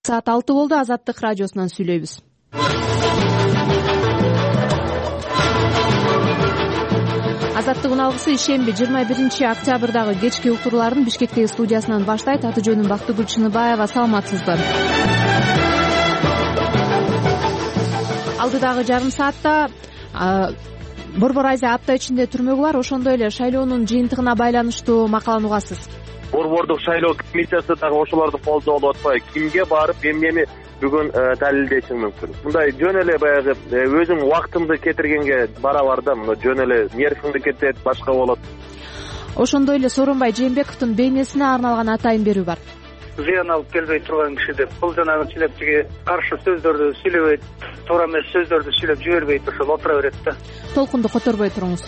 Саат 6 болду. Азаттык радиосунан сүйлөйбүз. Азаттык уналгысы ишемби 21-октябрдагы кечки уктурууларын Бишкектеги студиясынан баштайт. Аты жөнүм Бактыгүл Чыныбаева. Саламатсызбы? Алдыдагы жарым саатта Борбор Азия апта ичинде түрмөгү бар. Ошондой эле шайлоонун жыйынтыгына байланыштуу макаланы угасыз. Борбордук шайлоо комиссиясы дагы ошолорду колдоп атпайбы? Кимге барып эмнени бүгүн далилдешиң мүмкүн? Мындай жөн эле баягы өзүң убактыңды кетиргенге бара да, мына жөн эле нервиңди кетет, башка болот. Ошондой эле Сооронбай Жээнбековдун бейнесине арналган атайын берүү бар. Зыян алып келбей турган киши деп, бул жанагы чилептиги каршы сөздөрдү сүйлөбөйт, туура эмес сөздөрдү сүйлөп жибербейт, ошол отура берет да. Толкунду которбой туруңуз.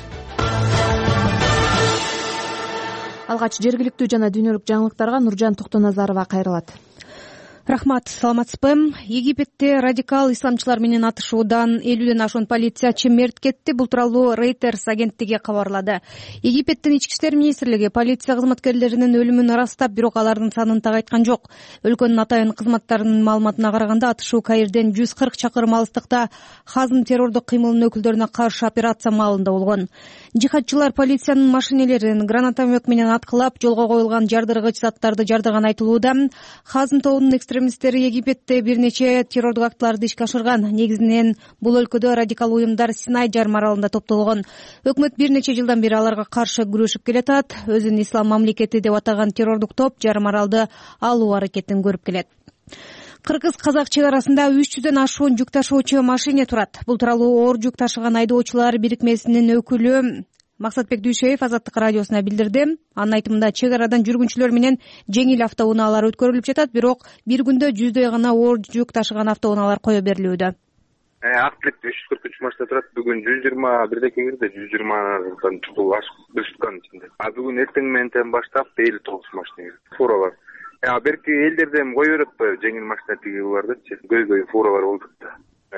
Алгач жергиликтүү жана дүйнөлүк жаңылыктарга Нуржан Токтоназарова кайрылат. Рахмат, саламатсызбы? Египетте радикал исламчылар менен атышуудан 50ден ашуун полициячы мерт кетти. Бул тууралуу Reuters агенттиги кабарлады. Египеттин ички иштер министрлиги полиция кызматкерлеринин өлүмүн ырастап, бирок алардын санын так айткан жок. Өлкөнүн атайын кызматтарынын маалыматына караганда, атышуу Каирден 140 чакырым алыстыкта Хазм террордук кыймылынын өкүлдөрүнө каршы операция маалында болгон. Жихадчылар полициянын машинелерин гранатомет менен аткылап, жолго коюлган жардыргыч заттарды жардырган айтылууда. Хазм тобунун экстремисттери Египетте бир нече террордук актыларды ишке ашырган. Негизинен бул өлкөдө радикал уюмдар Синай жарым аралында топтолгон. Өкмөт бир нече жылдан бери аларга каршы күрөшүп келатат. Өзүн ислам мамлекети деп атаган террордук топ жарым аралды алуу аракетин көрүп келет. Кыргыз-казак чек арасында 300дөн ашуун жүк ташуучу машине турат. Бул тууралуу оор жүк ташыган айдоочулар бирикмесинин өкүлү Максатбек Дүйшеев Азаттык радиосуна билдирди. Анын айтымында, чек арадан жүргүнчүлөр менен жеңил автоунаалар өткөрүлүп жатат, бирок бир күндө 100дөй гана оор жүк ташыган автоунаалар кое берилүүдө. Актылык 343 машина турат. Бүгүн 120 бирдеки бирде 120дан чукул ашып чыккан ичинде. Бүгүн эртең менен баштап 59 машина фура бар. Берки элдерден кое берип атпайбы, жеңил машина тиги бардычы. Көйгөй фуралар болдук да.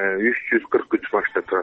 343 машина турат.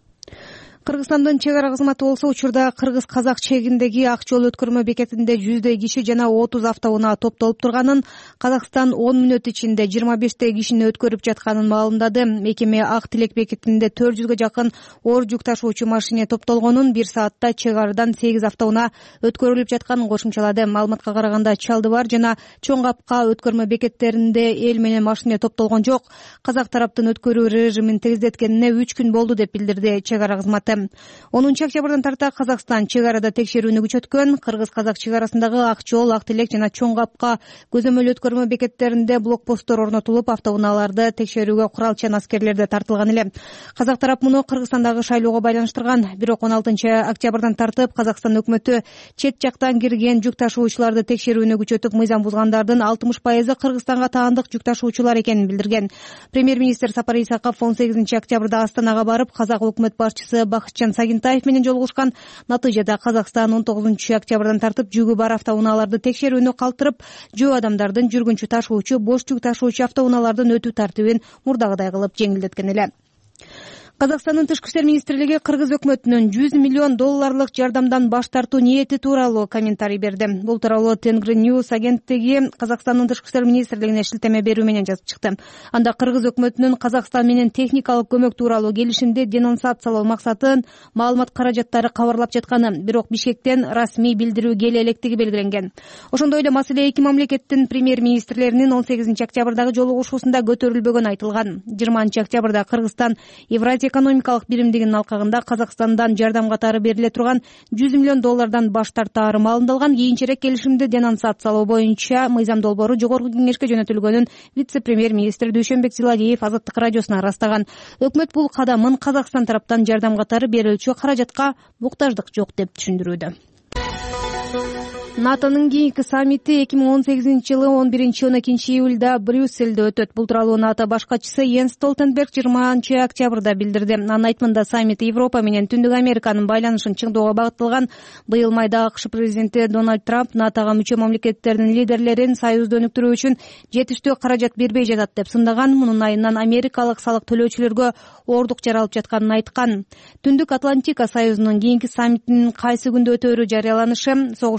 Кыргызстандын чек ара кызматы болсо учурда кыргыз-казак чегиндеги ак жол өткөрмө бекетинде 100дөй киши жана 30 автоунаа топтолуп турганын, Казакстан 10 мүнөт ичинде 25 кишини өткөрүп жатканын маалымдады. Мекеме Ак Тилек бекетинде 400гө жакын оор жүк ташуучу машине топтолгонун, 1 саатта чек арадан 8 автоунаа өткөрүлүп жатканын кошумчалады. Маалыматка караганда, Чалдыбар жана Чоң Капка өткөрмө бекеттеринде эл менен машине топтолгон жок. Казак тараптын өткөрүү режимин тегиздеткенине 3 күн болду деп билдирди чек ара кызматы. 10-октябрдан тарта Казакстан чек арада текшерүүнү күчөткөн. Кыргыз-казак чек арасындагы Ак жол, Ак Тилек жана Чоң Капка көзөмөл өткөрмө бекеттеринде блокпосттор орнотулуп, автоунааларды текшерүүгө куралчан аскерлер да тартылган эле. Казак тарап муну Кыргызстандагы шайлоого байланыштырган. Бирок 16-октябрдан тартып Казакстан өкмөтү чет жактан кирген жүк ташуучуларды текшерүүнү күчөтүп, мыйзам бузгандардын 60% Кыргызстанга таандык жүк ташуучулар экенин билдирген. Премьер-министр Сапар Исаков 18-октябрда Астанага барып, казак өкмөт башчысы Бакытжан Сагинтаев менен жолугушкан. Натыйжада Казакстан 19-октябрдан тартып жүгү бар автоунааларды текшерүүнү калтырып, жөө адамдардын жүргүнчү ташуучу, бош жүк ташуучу автоунаалардын өтүү тартибин мурдагыдай кылып жеңилдеткен эле. Казакстандын тышкы иштер министрлиги Кыргыз өкмөтүнүн $100 миллион жардамдан баш тартуу ниети тууралуу комментарий берди. Бул тууралуу Тенгри News агенттиги Казакстандын тышкы иштер министрлигине шилтеме берүү менен жазып чыкты. Анда Кыргыз өкмөтүнүн Казакстан менен техникалык көмөк тууралуу келишимди денонсациялоо максатын маалымат каражаттары кабарлап жатканы, бирок Бишкектен расмий билдирүү келе электиги белгиленген. Ошондой эле маселе эки мамлекеттин премьер-министрлеринин 18-октябрдагы жолугушуусунда көтөрүлбөгөнү айтылган. 20-октябрда Кыргызстан Евразия экономикалык биримдигинин алкагында Казакстандан жардам катары бериле турган $100 миллион баш тартаары маалымдалган. Кийинчерээк келишимди денонсациялоо боюнча мыйзам долбоору жогорку кеңешке жөнөтүлгөнүн вице-премьер-министр Дүйшөнбек Зиладиев Азаттык радиосуна ырастаган. Өкмөт бул кадамын Казакстан тараптан жардам катары берилчү каражатка муктаждык жок деп түшүндүрүүдө. НАТОнун кийинки саммити 2018-жылы 11-12 июлда Брюссельде өтөт. Бул тууралуу НАТО баш катчысы Йенс Столтенберг 20-октябрда билдирди. Анын айтымында, саммит Европа менен Түндүк Американын байланышын чыңдоого багытталган. Быйыл майда АКШ президенти Дональд Трамп НАТОга мүчө мамлекеттердин лидерлерин союзду өнүктүрүү үчүн жетиштүү каражат бербей жатат деп сындаган. Мунун айынан америкалык салык төлөөчүлөргө оордук жаралып жатканын айткан. Түндүк Атлантика союзунун кийинки саммитинин кайсы күндө өтөөрү жарыяланышы, согушта гибрид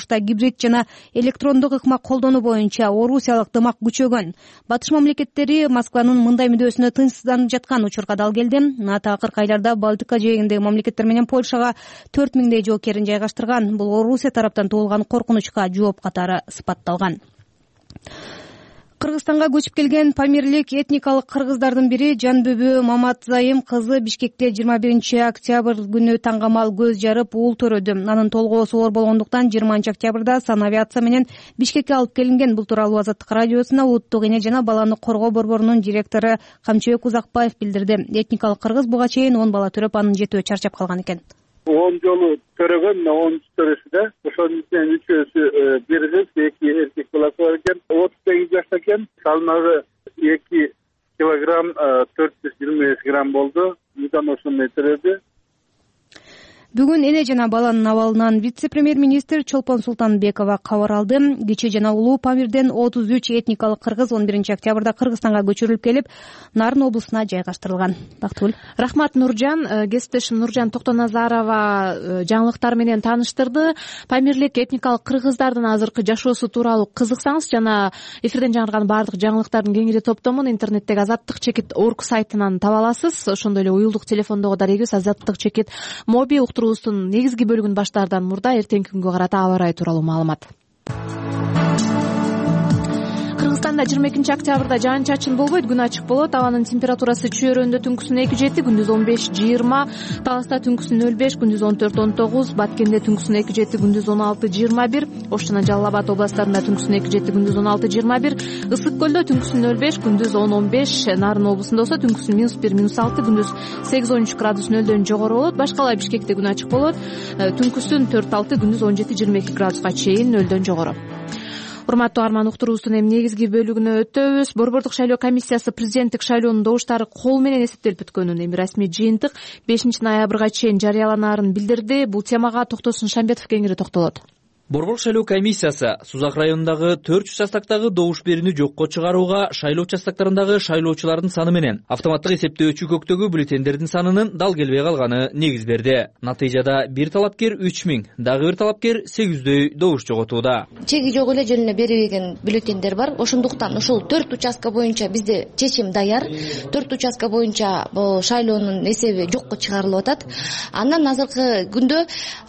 гибрид жана электрондук ыкма колдонуу боюнча орусиялык дымак күчөгөн. Батыш мамлекеттери Москванын мындай мүдөөсүнө тынчсызданып жаткан учурга дал келди. НАТО акыркы айларда Балтика жээгиндеги мамлекеттер менен Польшага 4000 жоокерин жайгаштырган. Бул Орусия тараптан туулган коркунучка жооп катары сыпатталган. Кыргызстанга көчүп келген памирлик этникалык кыргыздардын бири Жанбүбү Маматзайым кызы Бишкекте 21 октябрь күнү таңгамал көз жарып уул төрөдү. Анын толгоосу оор болгондуктан 20 октябрда санавиация менен Бишкекке алып келинген. Бул тууралуу Азаттык радиосуна улуттук эне жана баланы коргоо борборунун директору Камчыбек Узакбаев билдирди. Этникалык кыргыз буга чейин 10 бала төрөп, анын жетөө чарчап калган экен. 10 жолу төрөгөн, 10 төрөсүдө ошонун ичинен 3-өсү бир кыз, 2 эркек баласы бар экен. 38 жашта экен. Салмагы 2 килограмм 425 грамм болду. Мыйдан ошондой төрөдү. Бүгүн эне жана баланын абалынан вице-премьер-министр Чолпон Султанбекова кабар алды. Кичи жана улуу Памирден 33 этникалык кыргыз 11 октябрда Кыргызстанга көчүрүлүп келип, Нарын облусуна жайгаштырылган. Бактыгүл. Рахмат, Нуржан. Кесиптешим Нуржан Токтоназарова жаңылыктар менен тааныштырды. Памирлик этникалык кыргыздардын азыркы жашоосу тууралуу кызыксаңыз жана эфирден жаңырган баардык жаңылыктардын кеңири топтомун интернеттеги Азаттык чекит орг сайтынан таба аласыз. Ошондой эле уюлдук телефондогу дарегибиз Азаттык чекит моби уктуруубуздун негизги бөлүгүн баштаардан мурда эртеңки күнгө карата аба ырайы тууралуу маалымат. Кыргызстанда 22 октябрда жаан-чачын болбойт, күн ачык болот. Абанын температурасы чөйрөндө түнкүсүн 2-7, күндүз 15-20, Таласта түнкүсүн 0-5, күндүз 14-19, Баткенде түнкүсүн 2-7, күндүз 16-21, Ош жана Жалал Абад областарында түнкүсүн 2-7, күндүз 16-21, Ысык көлдө түнкүсүн 0-5, күндүз 10-15, Нарын облусунда болсо түнкүсүн -1-6, күндүз 8-13 градус нөлдөн жогору болот. Башкалай Бишкекте күн ачык болот. Түнкүсүн 4-6, күндүз 17-22 градуска чейин нөлдөн жогору. Урматтуу арман, уктуруубуздун негизги бөлүгүнө өтөбүз. Борбордук шайлоо комиссиясы президенттик шайлоонун добуштары кол менен эсептелип бүткөнүн, эми расмий жыйынтык 5 ноябрга чейин жарыяланаарын билдирди. Бул темага Токтосун Шамбетов кеңири токтолот. Борбордук шайлоо комиссиясы Сузак районундагы 4 участактагы добуш берүүнү жокко чыгарууга шайлоо участактарындагы шайлоочулардын саны менен автоматтык эсептөөчү көктөгү бюллетендердин санынын дал келбей калганы негиз берди. Натыйжада бир талапкер 3000, дагы бир талапкер 800дөй добуш жоготууда. Чеги жок эле жөнүнө берилген бюллетендер бар. Ошондуктан ушул 4 участка боюнча бизде чечим даяр. 4 участка боюнча бул шайлоонун эсеби жокко чыгарылып атат. Андан азыркы күндө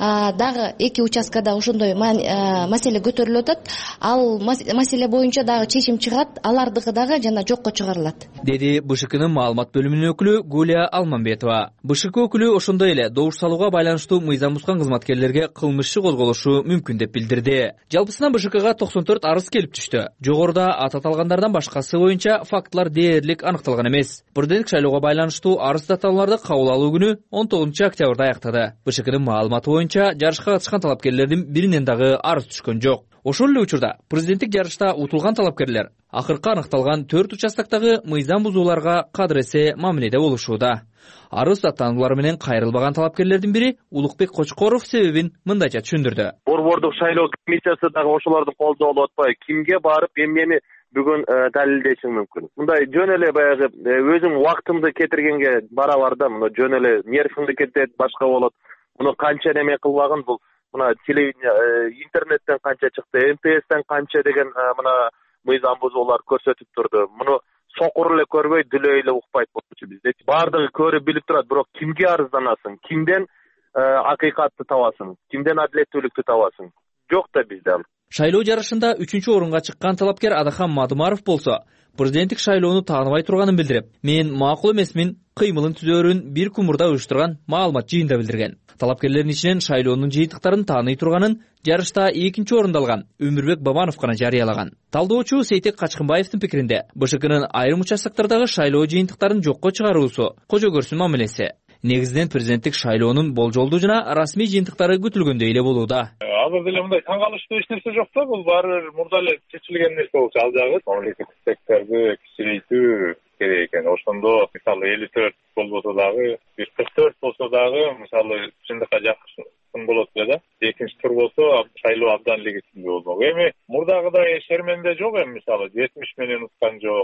дагы 2 участкада ошондой маселе көтөрүлүп атат. Ал маселе боюнча дагы чечим чыгат, алардыгы дагы жана жокко чыгарылат, деди БШКнын маалымат бөлүмүнүн өкүлү Гулия Алманбетова. БШК өкүлү ошондой эле добуш салууга байланыштуу мыйзам бузган кызматкерлерге кылмыш иши козголушу мүмкүн деп билдирди. Жалпысынан БШКга 94 арыз келип түштү. Жогоруда аты аталгандардан башкасы боюнча фактылар дээрлик аныкталган эмес. Президенттик шайлоого байланыштуу арыз даттамаларды кабыл алуу күнү 19 октябрда аяктады. БШКнын маалыматы боюнча жарышка катышкан талапкерлердин биринен арыз түшкөн жок. Ошол эле учурда президенттик жарышта утулган талапкерлер акыркы аныкталган 4 участактагы мыйзам бузууларга кадыресе мамиледе болушууда. Арыз даттануулары менен кайрылбаган талапкерлердин бири Улукбек Кочкоров себебин мындайча түшүндүрдү. Борбордук шайлоо комиссиясы дагы ошолордун колунда болуп атпайбы? Кимге барып эмнени бүгүн далилдешиң мүмкүн? Мындай жөн эле баягы өзүң убактыңды кетиргенге барабар да, мына жөн эле нервиңди кетет, башка болот. Муну канча неме кылбагын, бул мына телевидение, интернеттен канча чыкты, МТСтен канча деген мына мыйзам бузуулар көрсөтүп турду. Муну сокур эле көрбөй, дүлөй эле укпайт болчу бизде. Бардыгы көрүп билип турат, бирок кимге арызданасың? Кимден акыйкатты табасың? Кимден адилеттүүлүктү табасың? Жок да бизде ал. Шайлоо жарышында 3-чү орунга чыккан талапкер Адахан Мадымаров болсо, президенттик шайлоону тааныбай турганын билдирип, мен макул эмесмин, кыймылын түзөөрүн бир күн мурда уюштурган маалымат жыйында билдирген. Талапкерлердин ичинен шайлоонун жыйынтыктарын тааный турганын жарышта 2-чи орунду алган Өмүрбек Бабанов гана жарыялаган. Талдоочу Сейтек Качкынбаевдин пикиринде, БШКнын айрым участактардагы шайлоо жыйынтыктарын жокко чыгаруусу кожо көрсүн мамилеси. Негизинен президенттик шайлоонун болжолдуу жана расмий жыйынтыктары күтүлгөндөй эле болууда. Азыр деле мындай таң калыштуу эч нерсе жок да, бул баары бир мурда эле чечилген нерсе болчу. Ал жагы мамлекеттик секторду кичирейтүү керек экен. Ошондо мисалы 54 болбосо дагы, 44 болсо дагы мисалы чындыкка жакын болот да. Экинчи тур болсо шайлоо абдан легитимдүү болмок. Эми мурдагыдай шерменде жок эми мисалы 70 менен уткан жок,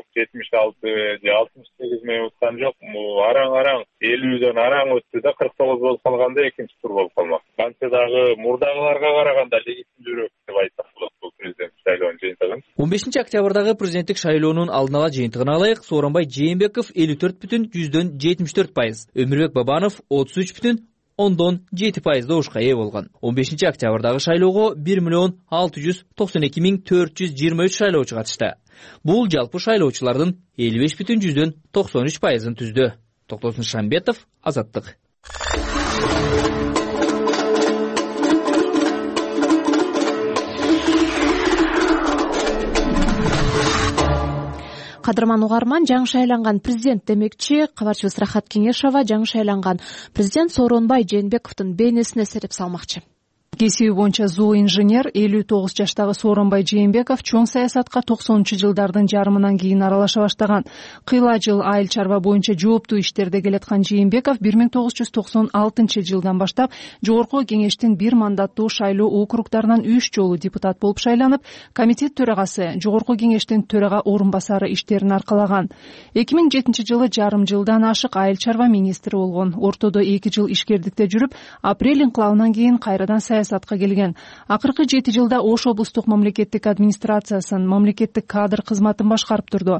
76 же 68 менен уткан жок. Араң 50дөн араң өттү да 49 болуп калганда экинчи тур болуп калмак. Канча дагы мурдагыларга караганда легитимдүүрөөк деп айтсак баштаган. 15 президенттик шайлоонун алдын ала жыйынтыгын алайык. Сооронбай Жээнбеков 54,7%, Өмүрбек Бабанов 33,7% добушка ээ болгон. 15 шайлоого 1,692,423 шайлоочу катышты. Бул жалпы шайлоочулардын 55,93%-ын түздү. Токтосун Шамбетов, Азаттык. Кадырман угарман, жаңы шайланган президент демекчи. Кабарчыбыз Рахат Кеңешова жаңы шайланган президент Сооронбай Жээнбековдун бейнесине эсептеп салмакчы. Кесиби боюнча зооинженер 59 жаштагы Сооронбай Жээнбеков чоң саясатка 90-жылдардын жарымынан кийин аралаша баштаган. Кыйла жыл айыл чарба боюнча жооптуу иштерде келаткан Жээнбеков 1996-жылдан баштап Жогорку Кеңештин бир мандаттуу шайлоо округдарынан 3 жолу депутат болуп шайланып, комитет төрагасы, Жогорку Кеңештин төрага орун басары иштерин аркалаган. 2007-жылы жарым жылдан ашык айыл чарба министри болгон. Ортодо 2 жыл ишкердикте жүрүп, апрель инкылабынан кийин кайрадан саясатка келген. Акыркы 7 жылда Ош облустук мамлекеттик администрациясын, мамлекеттик кадр кызматын башкарып турду.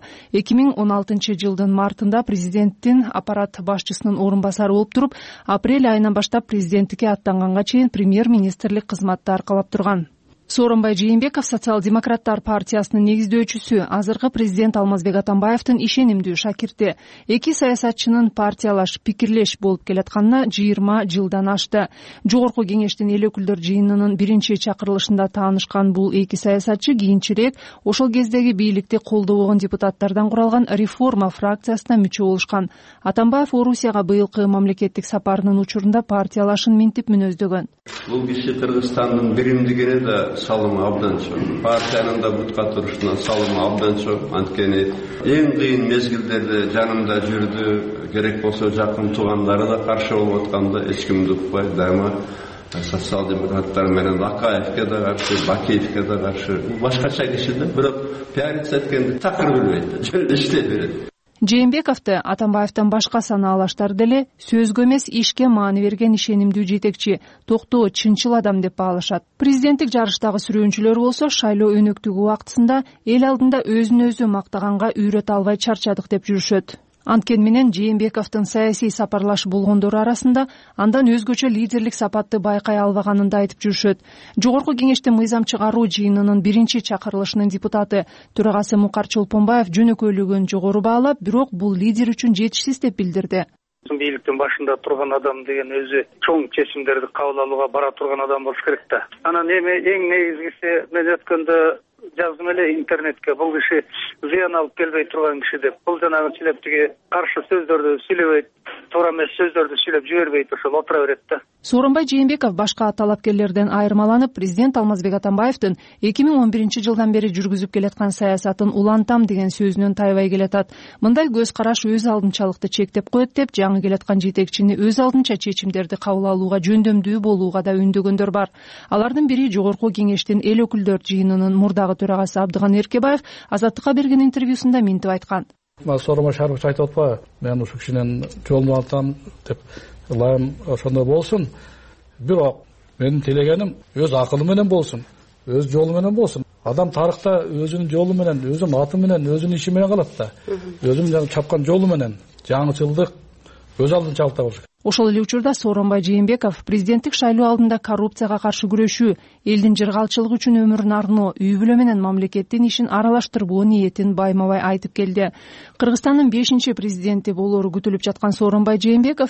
2016-жылдын мартында президенттин аппарат башчысынын орун басары болуп туруп, апрель айынан баштап президенттикке аттанганга чейин премьер-министрлик кызматты аркалап турган. Сооронбай Жээнбеков социал-демократтар партиясынын негиздөөчүсү, азыркы президент Алмазбек Атамбаевдин ишенимдүү шакирти. Эки саясатчынын партиялаш, пикирлеш болуп келатканына 20 жылдан ашты. Жогорку Кеңештин эл өкүлдөр жыйынынын биринчи чакырылышында таанышкан бул эки саясатчы кийинчерээк ошол кездеги бийликти колдобогон депутаттардан куралган реформа фракциясына мүчө болушкан. Атамбаев Орусияга быйылкы мамлекеттик сапарынын учурунда партиялашын минтип мүнөздөгөн. Бул киши Кыргызстандын биримдигине да салымы абдан чоң. Партиянын да бутка турушуна салымы абдан чоң. Анткени эң кыйын мезгилдерде жанымда жүрдү. Керек болсо жакын туугандары да каршы болуп атканда эч кимди укпай, дайыма социал-демократтар менен Акаевке да каршы, Бакиевке да каршы. Башкача киши да, бирок пиарица эткенди такыр билбейт, жөн иштей берет. Жээнбековду Атамбаевден башка санаалаштар деле сөзгө эмес ишке маани берген ишенимдүү жетекчи, токтоо, чынчыл адам деп баалашат. Президенттик жарыштагы сүрөөнчүлөр болсо шайлоо өнөктүгү убактысында эл алдында өзүн өзү мактаганга үйрөтө албай чарчадык деп жүрүшөт. Анткени менен Жээнбековдун саясий сапарлаш болгондору арасында андан өзгөчө лидерлик сапатты байкай албаганын да айтып жүрүшөт. Жогорку Кеңештин мыйзам чыгаруу жыйынынын биринчи чакырылышынын депутаты төрагасы Мукар Чолпонбаев жөнөкөйлүгүн жогору баалап, бирок бул лидер үчүн жетишсиз деп билдирди. Бийликтин башында турган адам деген өзү чоң чечимдерди кабыл алууга бара турган адам болуш керек да. Анан эми эң негизгиси мен өткөндө жаздым эле интернетке, бул киши зыян алып келбей турган киши деп. Бул жанагы силептиги каршы сөздөрдү сүйлөбөйт, туура эмес сөздөрдү сүйлөп жибербейт, ошол отура берет да. Сооронбай Жээнбеков башка талапкерлерден айырмаланып, президент Алмазбек Атамбаевдин 2011-жылдан бери жүргүзүп келаткан саясатын улантам деген сөзүнөн тайбай келатат. Мындай көз караш өз алдынчалыкты чектеп коет деп, жаңы келаткан жетекчини өз алдынча чечимдерди кабыл алууга жөндөмдүү болууга да үндөгөндөр бар. Алардын бири Жогорку Кеңештин эл өкүлдөр жыйынынын мурдагы төрагасы Абдыган Эркебаев Азаттыкка берген интервьюсунда минтип айткан. Сооронбай Шарипович айтып атпайбы, мен ушу кишинен жолун алтам деп ылайым ошондой болсун. Бирок менин тилегеним өз акылы менен болсун, өз жолу менен болсун. Адам тарыхта өзүнүн жолу менен, өзүнүн аты менен, өзүнүн иши менен калат да. Өзүнүн чапкан жолу менен жаңычылдык өз алдынчалыкта болуш керек. Ошол эле учурда Сооронбай Жээнбеков президенттик шайлоо алдында коррупцияга каршы күрөшүү, элдин жыргалчылыгы үчүн өмүрүн арноо, үй бүлө менен мамлекеттин ишин аралаштырбоо ниетин байма-бай айтып келди. Кыргызстандын 5-чи президенти болоору күтүлүп жаткан Сооронбай Жээнбеков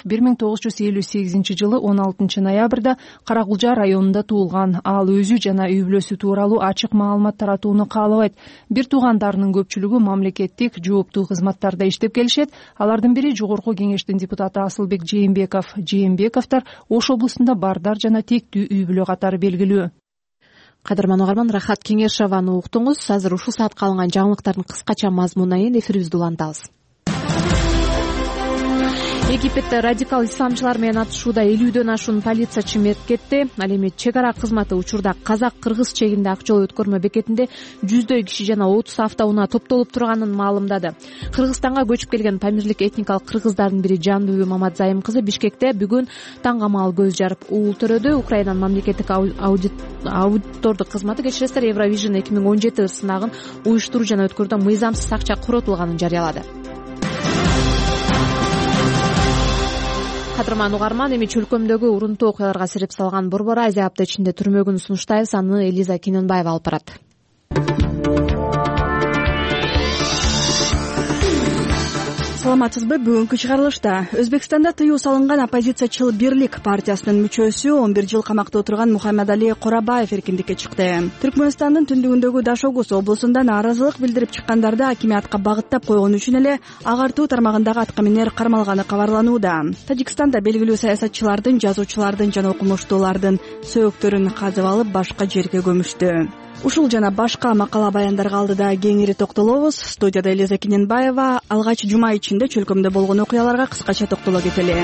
1958-жылы 16 ноябрда Каракулжа районунда туулган. Ал өзү жана үй бүлөсү тууралуу ачык маалымат таратууну каалабайт. Бир туугандарынын көпчүлүгү мамлекеттик жооптуу кызматтарда иштеп келишет. Алардын бири Жогорку Кеңештин депутаты Асылбек Жээнбековдор Ош облусунда бардар жана тектүү үй бүлө катары белгилүү. Кадырман угарман, Рахат Кеңешованы уктуңуз. Азыр ушул саатка алынган жаңылыктардын кыскача мазмунайын эфирибизди улантабыз. Египетте радикал исламчылар менен атышууда 50дөн ашуун полициячы мерт кетти. Ал эми чек ара кызматы учурда казак-кыргыз чегинде ак жол өткөрмө бекетинде жүздөй киши жана 30 автоунаа топтолуп турганын маалымдады. Кыргызстанга көчүп келген памирлик этникалык кыргыздардын бири Жандүбү Мамадзайым кызы Бишкекте бүгүн таң камал көз жарып уул төрөдү. Украинанын мамлекеттик аудитордук кызматы кечиресиздер Евровижн 2017 сынагын уюштуруу жана өткөрүүдө мыйзамсыз акча коротулганын жарыялады. Кадырман угарман, эми чөлкөмдөгү урунтуу окуяларга сереп салган Борбор Азия апта ичинде түрмөгүн сунуштайбыз. Аны Элиза Кененбаева алып барат. Саламатсызбы? Бүгүнкү чыгарылышта Өзбекстанда тыюу салынган оппозициячыл Бирлик партиясынын мүчөсү 11 жыл камакта отурган Мухаммадали Корабаев эркиндикке чыкты. Түркмөнстандын түндүгүндөгү Дашогуз облусунда нааразылык билдирип чыккандарды акимиятка багыттап койгон үчүн эле агартуу тармагындагы аткаминер кармалганы кабарланууда. Тажикстанда белгилүү саясатчылардын, жазуучулардын жана окумуштуулардын сөөктөрүн казып алып башка жерге көмүштү. Ушул жана башка макала баяндарга алдыда кеңири токтолобуз. Студияда Элиза Кененбаева. Алгач жума ичинде чөлкөмдө болгон окуяларга кыскача токтоло кетели.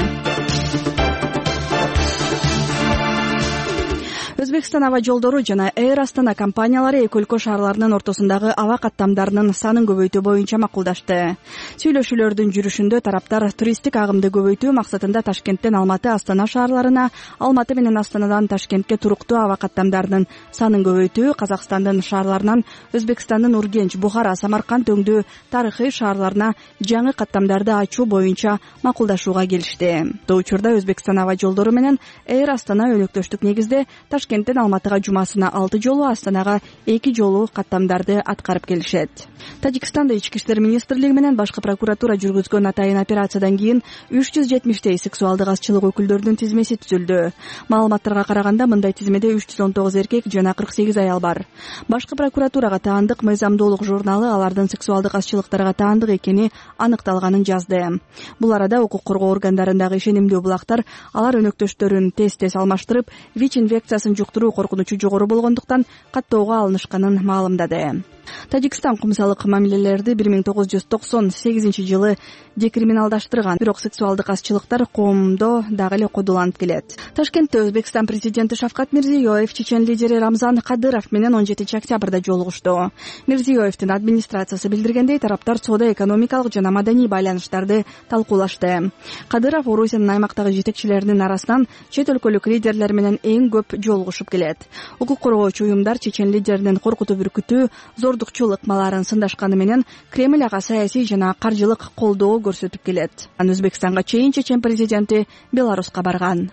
Өзбекстан аба жолдору жана Air Astana компаниялары эки өлкө шаарларынын ортосундагы аба каттамдарынын санын көбөйтүү боюнча макулдашты. Сүйлөшүүлөрдүн жүрүшүндө тараптар туристтик агымды көбөйтүү максатында Ташкенттен Алматы, Астана шаарларына, Алматы менен Астанадан Ташкентке туруктуу аба каттамдарынын санын көбөйтүү, Казакстандын шаарларынан Өзбекстандын Ургенч, Бухара, Самарканд өңдүү тарыхый шаарларына жаңы каттамдарды ачуу боюнча макулдашууга келишти. Бул учурда Өзбекстан аба жолдору менен Air Astana өнөктөштүк негизде Ташкенттен Алматыга жумасына 6 жолу, Астанага 2 жолу каттамдарды аткарып келишет. Тажикстанда ички иштер министрлиги менен башкы прокуратура жүргүзгөн атайын операциядан кийин 370 сексуалдык азчылык өкүлдөрүнүн тизмеси түзүлдү. Маалыматтарга караганда мындай тизмеде 319 эркек жана 48 аял бар. Башкы прокуратурага таандык мыйзамдуулук журналы алардын сексуалдык азчылыктарга таандык экени аныкталганын жазды. Бул арада укук коргоо органдарындагы ишенимдүү булактар алар өнөктөштөрүн тез алмаштырып, ВИЧ инфекциясын жуктуруу коркунучу жогору болгондуктан каттоого алынышканын маалымдады. Тажикстан кумсалык мамилелерди 1998 жылы декриминалдаштырган, бирок сексуалдык азчылыктар коомдо дагы эле кодуланып келет. Ташкентте Өзбекстан президенти Шавкат Мирзиёев чечен лидери Рамзан Кадыров менен 17 октябрда жолугушту. Мирзиёевдин администрациясы билдиргендей, тараптар соода-экономикалык жана маданий байланыштарды талкуулашты. Кадыров Орусиянын аймактагы жетекчилеринин арасынан чет өлкөлүк лидерлер менен эң көп жолугушуп келет. Укук коргоочу уюмдар чечен лидеринин коркутуп үркүтүү, зордукчул ыкмаларын сындашканы менен Кремль ага саясий жана каржылык колдоо көрсөтүп келет. Өзбекстанга чейин чечен президенти Беларуска барган.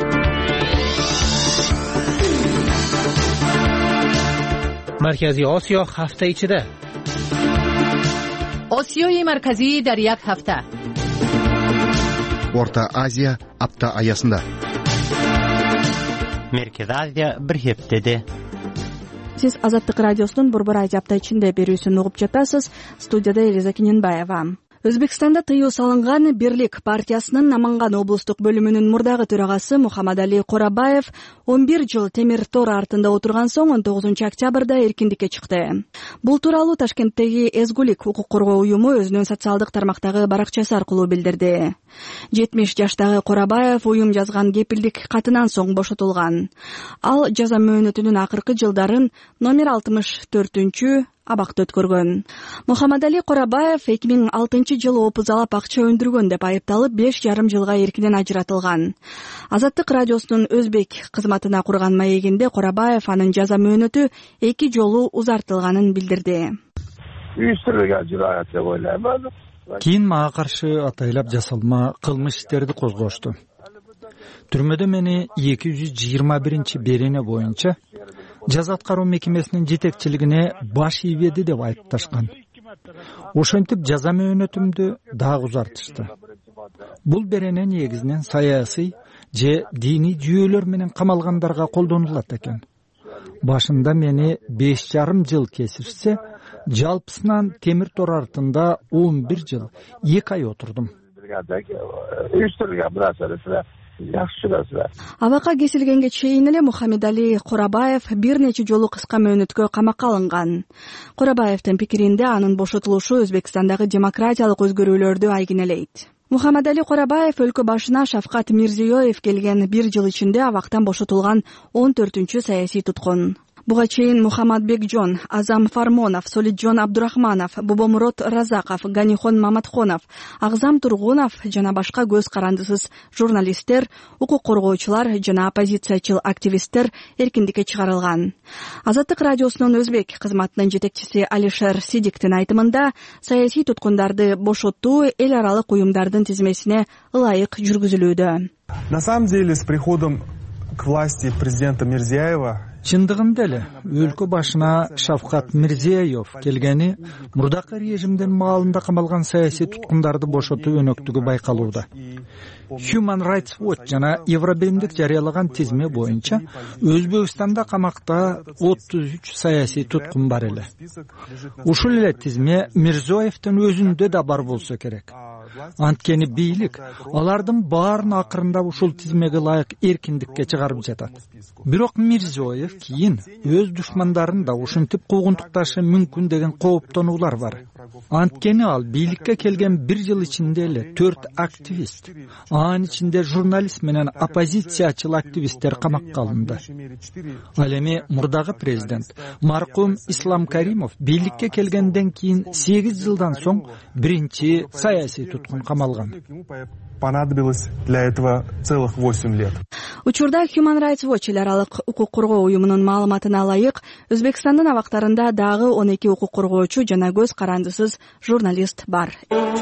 Markaziy Osiyo hafta ichida. Osiyoyi markaziy dar yak hafta. Орта Азия апта аясында. Merkez Aziya bir heftede. Сиз Азаттык радиосунун Борбор Азия апта ичинде берүүсүн угуп жатасыз. Студияда Элиза Кененбаева. Өзбекстанда тыюу салынган Бирлик партиясынын Наманган облустук бөлүмүнүн мурдагы төрагасы Мухаммадали Корабаев 11 жыл темир тор артында отурган соң 19 октябрда эркиндикке чыкты. Бул тууралуу Ташкенттеги Эзгулик укук коргоо уюму өзүнүн социалдык тармактагы баракчасы аркылуу билдирди. 70 жаштагы Корабаев уюм жазган кепилдик катынан соң бошотулган. Ал жаза мөөнөтүнүн акыркы жылдарын номер 64 абакта өткөргөн. Мухаммадали Корабаев 2006 жылы опузалап акча өндүргөн деп айыпталып 5,5 жылга эркинен ажыратылган. Азаттык радиосунун өзбек кызматына курган маегинде Корабаев анын жаза мөөнөтү 2 жолу узартылганын билдирди. Кийин мага каршы атайлап жасалма кылмыш иштерди козгошту. Түрмөдө мени 221 берене боюнча жаза аткаруу мекемесинин жетекчилигине баш ийбеди деп айыпташкан. Ошентип жаза мөөнөтүмдү дагы узартышты. Бул берене негизинен саясий же диний жүйөлөр менен камалгандарга колдонулат экен. Башында мени 5,5 жыл кесишсе, жалпысынан темир тор артында 11 жыл 2 ай отурдум. Абакка кесилгенге чейин эле Мухаммадали Корабаев бир нече жолу кыска мөөнөткө камакка алынган. Корабаевдин пикиринде анын бошотулушу Өзбекстандагы демократиялык өзгөрүүлөрдү айгинелейт. Мухаммадали Корабаев өлкө башына Шавкат Мирзиёев келген 1 жыл ичинде абактан бошотулган 14-чү саясий туткун. Буга чейин Мухаммадбекжон, Азам Фармонов, Солитжон Абдурахманов, Бобомурод Разаков, Ганихон Маматхонов, Агзам Тургунов жана башка көз карандысыз журналисттер, укук коргоочулар жана оппозициячыл активисттер эркиндикке чыгарылган. Азаттык радиосунун өзбек кызматынын жетекчиси Алишер Сидиктин айтымында саясий туткундарды бошотуу эл аралык уюмдардын тизмесине ылайык жүргүзүлүүдө. На самом деле, с приходом к власти президента Мирзиёева чындыгында эле өлкө башына Шавкат Мирзиёев келгени мурдакы режимдин маалында камалган саясий туткундарды бошотуу өнөктүгү байкалууда. Human Rights Watch жана Евробиримдик жарыялаган тизме боюнча Өзбекстанда камакта 33 саясий туткун бар эле. Ушул эле тизме Мирзиёевдин өзүндө да бар болсо керек. Анткени бийлик алардын баарын акырында ушул тизмеге ылайык эркиндикке чыгарып жатат. Бирок Мирзиёев кийин өз душмандарын да ушинтип куугунтукташы мүмкүн деген кооптонуулар бар. Анткени ал бийликке келген 1 жыл ичинде эле 4 активист, анын ичинде журналист менен оппозициячыл активисттер камакка алынды. Ал эми мурдагы президент маркум Ислам Каримов бийликке келгенден кийин 8 жылдан соң биринчи саясий туткун камалган. Понадобилось для этого целых 8 лет. Учурда Human Rights Watch эл аралык укук коргоо уюмунун маалыматына ылайык Өзбекстандын абактарында дагы 12 укук коргоочу жана көз карандысыз журналист бар.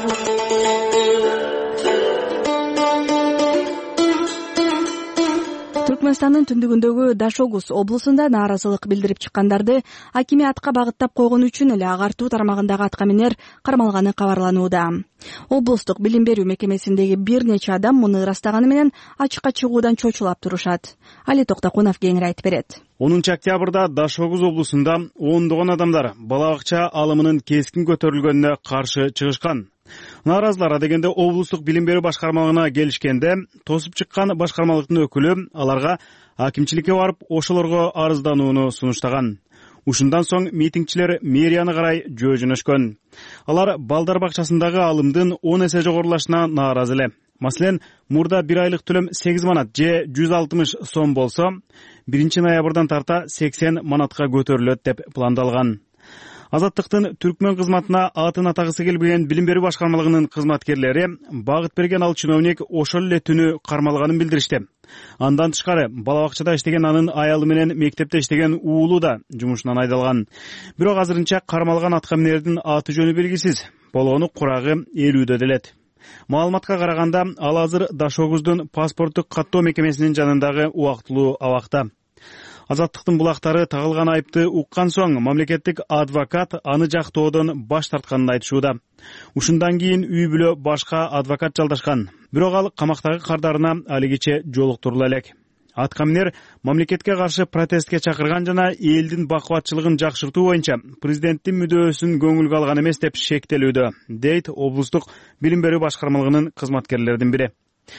Түркмөнстандын түндүгүндөгү Дашогуз облусунда нааразылык билдирип чыккандарды акимиатка багыттап койгон үчүн эле агартуу тармагындагы аткаминер кармалганы кабарланууда. Облустук билим берүү мекемесиндеги бир нече адам муну ырастаганы менен ачыкка чыгуудан чочулап турушат. Али Токтакунов кеңири айтып берет. 10 октябрда Дашогуз облусунда ондогон адамдар бала бакча алымынын кескин көтөрүлгөнүнө каршы чыгышкан. Нааразылар дегенде облустук билим берүү башкармалыгына келишкенде, тосуп чыккан башкармалыктын өкүлү аларга акимчиликке барып ошолорго арызданууну сунуштаган. Ушундан соң митингчилер мэрияны карай жөө жөнөшкөн. Алар балдар бакчасындагы алымдын 10 эсе жогорулашына нааразы эле. Маселен, мурда 1 айлык төлөм 8 манат же 160 сом болсо, 1 ноябрдан тарта 80 манатка көтөрүлөт деп пландалган. Азаттыктын Түркмөн кызматына атын атагысы келбеген билим берүү башкармалыгынын кызматкерлери багыт берген ал чиновник ошол эле түнү кармалганын билдиришти. Андан тышкары бала бакчада иштеген анын аялы менен мектепте иштеген уулу да жумушунан айдалган. Бирок азырынча кармалган аткаминердин аты жөнү белгисиз. Болгону курагы 50дөй делет. Маалыматка караганда ал азыр Дашогуздун паспорттук каттоо мекемесинин жанындагы убактылуу абакта. Азаттыктын булактары тагылган айыпты уккан соң мамлекеттик адвокат аны жактоодон баш тартканын айтышууда. Ушундан кийин үй бүлө башка адвокат жалдашкан. Бирок ал камактагы кардарына алигиче жолуктурула элек. Аткаминер мамлекетке каршы протестке чакырган жана элдин бакубатчылыгын жакшыртуу боюнча президенттин мүдөөсүн көңүлгө алган эмес деп шектелүүдө, дейт облустук билим берүү башкармалыгынын кызматкерлеринин бири.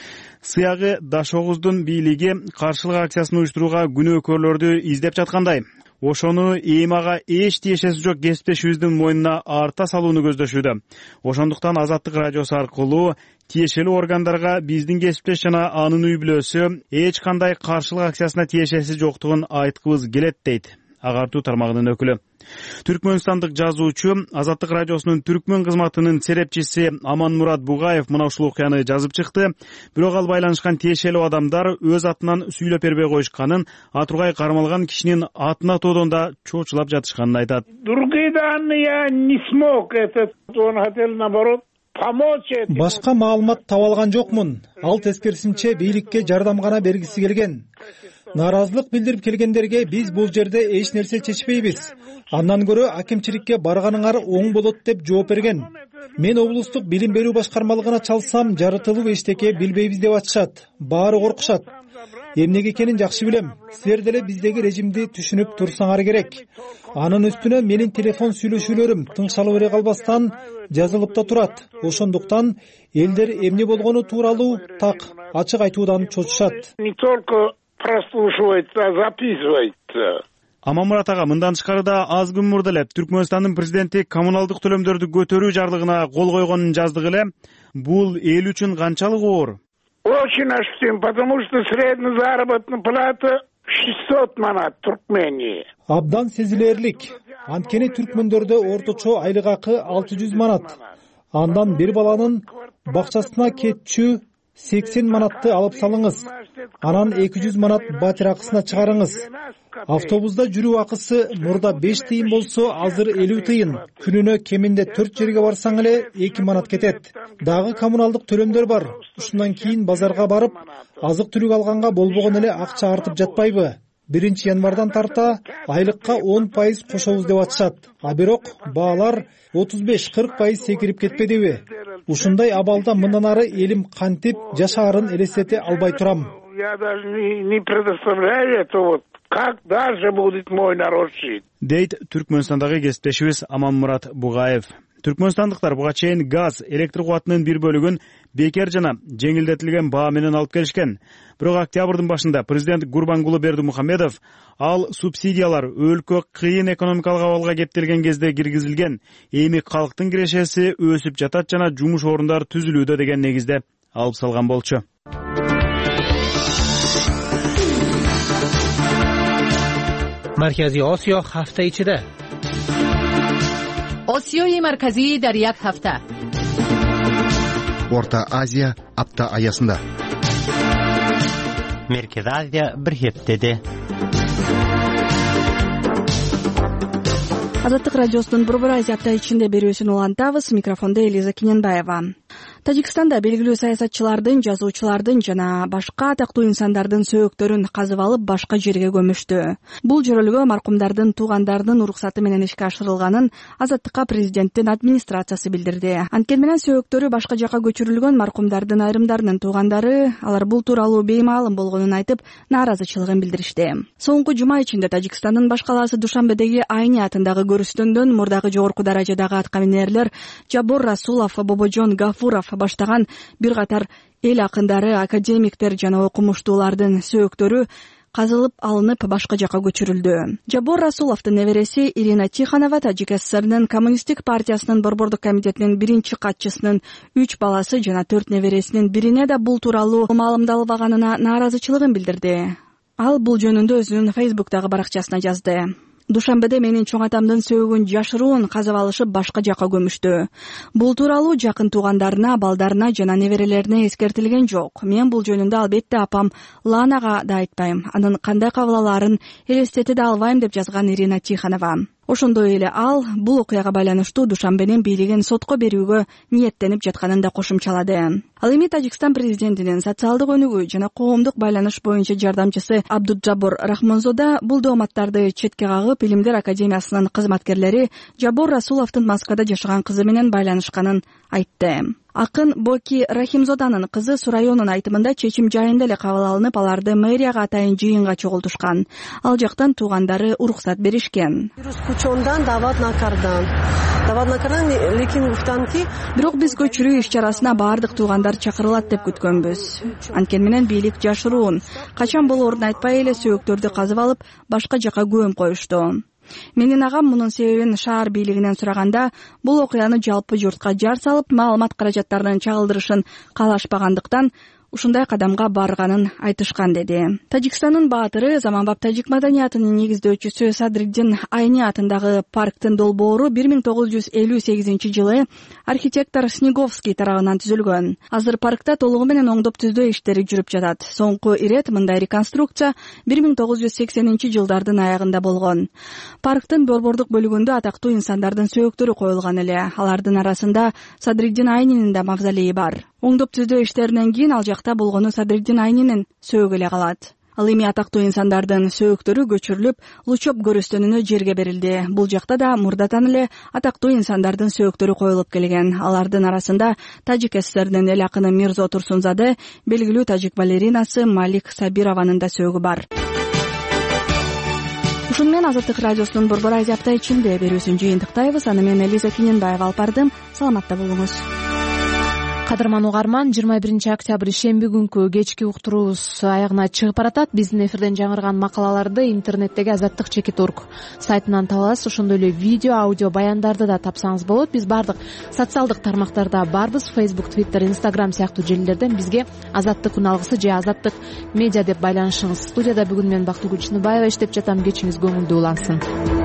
Сыягы Дашогуздун бийлиги каршылык акциясын уюштурууга күнөөкөрлөрдү издеп жаткандай, ошону эми ага эч тиешеси жок кесиптешибиздин мойнуна арта салууну көздөшүүдө. Ошондуктан Азаттык радиосу аркылуу тиешелүү органдарга биздин кесиптеш жана анын үй бүлөсү эч кандай каршылык акциясына тиешеси жоктугун айткыбыз келет, дейт агартуу тармагынын өкүлү. Түркмөнстандык жазуучу Азаттык радиосунун Түркмөн кызматынын серепчиси Аманмурат Бугаев мына ушул окуяны жазып чыкты. Бирок ал байланышкан тиешелүү адамдар өз атынан сүйлөп бербей коюшканын, атургай кармалган кишинин атын атоодон да чочулап жатышканын айтат. Другие данные я не смог, он хотел наоборот помочь. Башка маалымат таба алган жокмун. Ал тескерисинче бийликке жардам гана бергиси келген. Нааразылык билдирип келгендерге биз бул жерде эч нерсе чечпейбиз. Андан көрө акимчиликке барганыңар оң болот деп жооп берген. Мен облустук билим берүү башкармалыгына чалсам, жарытылуу эчтеке билбейбиз деп атышат. Баары коркушат. Эмнеге экенин жакшы билем. Силер деле биздеги режимди түшүнүп турсаңар керек. Анын үстүнө менин телефон сүйлөшүүлөрүм тыңшалып эре калбастан жазылып да турат. Ошондуктан элдер эмне болгону тууралуу так ачык айтуудан чочушат. Не только прослушивается, а записывается. Аманмурат ага, мындан тышкары да аз күн мурда эле Түркмөнстандын президенти коммуналдык төлөмдөрдү көтөрүү жарлыгына кол койгонун жаздык эле. Бул эл үчүн канчалык оор? Очень ощутим, потому что средняя заработная плата 600 манат Туркмении. Абдан сезилерлик. Анткени түркмөндөрдө орточо айлык акы 600 манат. Андан бир баланын бакчасына кетчү 80 манатты алып салыңыз. Анан 200 манат батир акысына чыгарыңыз. Автобуста жүрүү акысы мурда 5 тыйын болсо, азыр 50 тыйын. Күнүнө кеминде 4 жерге барсаң эле 2 манат кетет. Дагы коммуналдык төлөмдөр бар. Ушундан кийин базарга барып, азык түлүк алганга болбогон эле акча артып жатпайбы? 1 январдан тарта айлыкка 10% кошобуз деп атышат. А бирок баалар 35-40% секирип кетпедиби? Ушундай абалда мындан ары элим кантип жашаарын элестете албай турам. Я даже не предоставляю это вот. Как дальше будет мой народ жить? Дейт Түркмөнстандагы кесиптешибиз Аманмурат Бугаев. Түркмөнстандыктар буга чейин газ, электр кубатынын бир бөлүгүн бекер жана жеңилдетилген баа менен алып келишкен. Бирок октябрдын башында президент Гурбангулы Бердимухамедов ал субсидиялар өлкө кыйын экономикалык абалга кептелген кезде киргизилген, эми калктын кирешеси өсүп жатат жана жумуш орундары түзүлүүдө деген негизде алып салган болчу. مرکزی آسیا هفته ichida. آسیای مرکزی در یک هفته. Орта Азия апта аясында. Merkez Азия bir heftede. Азаттык радиосунун Борбор Азия апта ичинде берүүсүн улантабыз. Микрофондо Элиза Кененбаева. Тажикстанда белгилүү саясатчылардын, жазуучулардын жана башка атактуу инсандардын сөөктөрүн казып алып башка жерге көмүштү. Бул жөрөлгө маркумдардын туугандарынын уруксаты менен ишке ашырылганын Азаттыкка президенттин администрациясы билдирди. Анткени менен сөөктөрү башка жака көчүрүлгөн маркумдардын айрымдарынын туугандары алар бул тууралуу беймаалым болгонун айтып, нааразычылыгын билдиришти. Соңку жума ичинде Тажикстандын баш калаасы Душанбедеги Айни атындагы көрүстөндөн мурдагы жогорку даражадагы аткаминерлер Жабор Расулов, Бобожон Гафуров баштаган бир катар эл акындары, академиктер жана окумуштуулардын сөөктөрү казылып алынып башка жака көчүрүлдү. Жабор Расуловдун небереси Ирина Тихонова Тажик ССРнын Коммунисттик партиясынын борбордук комитетинин биринчи катчысынын 3 баласы жана 4 небересинин бирине да бул тууралуу маалымдалбаганына нааразычылыгын билдирди. Ал бул жөнүндө өзүнүн Facebook'тагы баракчасына жазды. Душанбеде менин чоң атамдын сөөгүн жашыруун казып алышып башка жака көмүштү. Бул тууралуу жакын туугандарына, балдарына жана неберелерине эскертилген жок. Мен бул жөнүндө албетте апам Ланага да айтпайм. Анын кандай кабыл алаарын элестете да албайм деп жазган Ирина Тихонова. Ошондой эле ал бул окуяга байланыштуу Душанбенин бийлигин сотко берүүгө ниеттенип жатканын да кошумчалады. Ал эми Тажикстан президентинин социалдык өнүгүү жана коомдук байланыш боюнча жардамчысы Абдуджабор Рахмонзода бул дооматтарды четке кагып, Илимдер академиясынын кызматкерлери Жабор Расуловдун Москвада жашаган кызы менен байланышканын айтты. Акын Боки Рахимзоданын кызы Сурайонун айтымында чечим жайында эле кабыл алынып, аларды мэрияга атайын жыйынга чогултушкан. Ал жактан туугандары уруксат беришкен. Бирок биз көчүрүү иш-чарасына баардык туугандар чакырылат деп күткөнбүз. Анткени менен бийлик жашыруун, качан болоорун айтпай эле сөөктөрдү казып алып, башка жака көмүп коюшту. Менин агам мунун себебин шаар бийлигинен сураганда, бул окуяны жалпы журтка жар салып, маалымат каражаттарынын чагылдырышын каалашпагандыктан ушундай кадамга барганын айтышкан деди. Тажикстандын баатыры, заманбап тажик маданиятынын негиздөөчүсү Садриддин Айни атындагы парктын долбоору 1958-жылы архитектор Снеговский тарабынан түзүлгөн. Азыр паркта толугу менен оңдоп түздөө иштери жүрүп жатат. Соңку ирет мындай реконструкция 1980-жылдардын аягында болгон. Парктын борбордук бөлүгүндө атактуу инсандардын сөөктөрү коюлган эле. Алардын арасында Садриддин Айнинин да мавзолейи бар. Оңдоп түздөө иштеринен кийин ал жакта болгону Садриддин Айнинин сөөгү эле калат. Ал эми атактуу инсандардын сөөктөрү көчүрүлүп, Лучоп көрүстөнүнө жерге берилди. Бул жакта да мурдатан эле атактуу инсандардын сөөктөрү коюлуп келген. Алардын арасында Тажик ССРнин эл акыны Мирзо Турсунзаде, белгилүү тажик балеринасы Малик Сабированын да сөөгү бар. Ушуну менен Азаттык радиосунун Борбор Азия апта ичинде берүүсүн жыйынтыктайбыз. Аны мен Элиза Кененбаева алып бардым. Саламатта болуңуз. Кадырман угарман, 21 октябрь шемби күнкү кечки уктуруубуз аягына чыгып баратат. Биздин эфирден жаңырган макалаларды интернеттеги azattik.org сайтынан таба аласыз. Ошондой эле видео, аудио баяндарды да тапсаңыз болот. Биз бардык социалдык тармактарда барбыз. Facebook, Twitter, Instagram сыяктуу желилерден бизге Азаттык уналгысы же Азаттык медиа деп байланышыңыз. Студияда бүгүн мен Бактыгүл Чыныбаева иштеп жатам. Кечиңиз көңүлдүү улансын.